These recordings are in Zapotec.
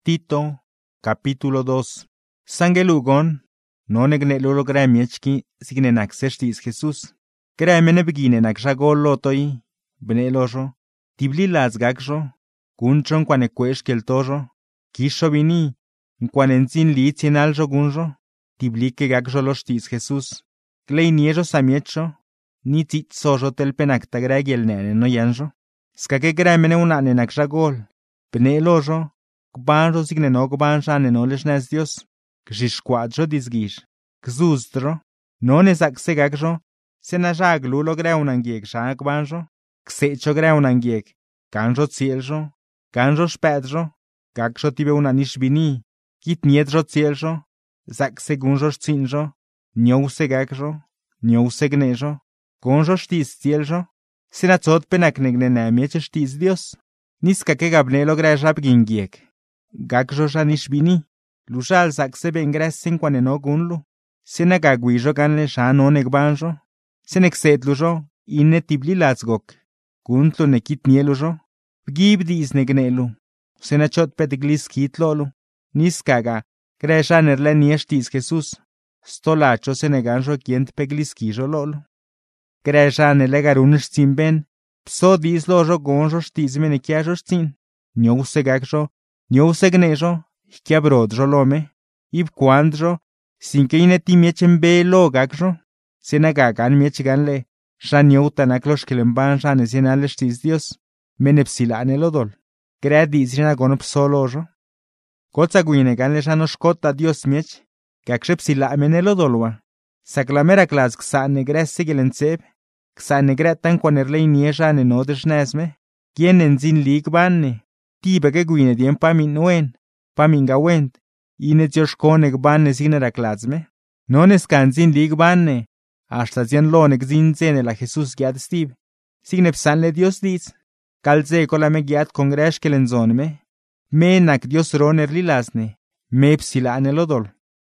Tito, capítulo 2. Sangelugon, nonegnelo logra miechki signenak seshtis Jesús. Kremene beginenak shagolotoi, benelojo, tiblilaz gagjo, kunchon kwanekweshkel tojo, kisho vini, kwanenzin litzin aljo gunjo, tiblike gagjo loshtis Jesús. Kleiniejo samiecho, ni titsojo telpenak tagragel nene no yanjo. Skake kremene unanenak shagol, benelojo, Kbanjo signeno kbanja nenolesh nes Dios, kshishquadjo disgish, kzuzdro, none sakse gagjo, senajag lulo greunangiek shag kbanjo, ksecho greunangiek, kanjo tsieljo, kanjo shpedjo, gagjo tibe unanish bini, kitnietjo tsieljo, sakse gunjo stinjo, nyouse gagjo, nyouse gnejo, gonjo shtis tsieljo, senatzot penaknegne miech shtis Dios, niskake gabnelo grejab gingiek. Gagjo shanish bini, lushal sakse bengresin kwaneno gunlu, senagagwijo ganle shano negbanjo, seneksetlujo, inne tiblilazgok, guntlu nekitnielujo, gibdiz negnelu, senachot petiglis kitlolu, niskaga, greshanerle nieshtis Jesús, stolacho seneganjo kient pegliskijo lolu. Greshanele garunish zimben, pso dizlojo gonjo shtizme nekiajo stin, nyose gagjo, Nyouse gnejo, kiabrodjo lome, ibquandjo, sin que ineti miechen be lo gagjo, senagagan miechganle, shanyoutanak los kelemban shanesinale shtis Dios, menepsilane lodol, gradizrina gonopsolojo. Kotzaguineganle shanoshkota Dios miech, gagshepsilamene lodolwa, saklamera klas ksane gresse gelentseb, ksane gratan kwanerle iniesha nenodesh nesme, quien enzin ligbanne. Tibeke guine dien pamin wen, pamin gawent, ine tioshkonek banne signera klazme. Nones kanzin lig banne, hasta zien lonek zin zene la Jesús giat stib. Signe psanle Dios diz, kalze kolame giat kongresh kelenzonme, menak Dios roner lilasne, meb silane lodol.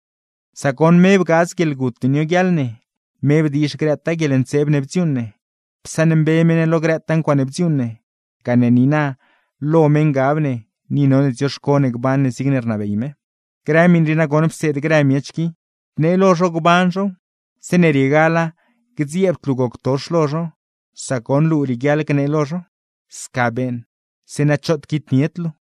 Sakon meb gaz gelgutinio gyalne, meb dish greta gelenzeb nebziunne, psanem bemene lo gretan kwa nebziunne, kanenina, lo mengabne, ni non tioshkonek banne signer nabeime. Gramin rina gonopsed gramiechki, ne lojo gbanjo, senerigala, gzieptlugok toshlojo, sakon lu rigyal kne lojo, skaben, senachot kitnietlu.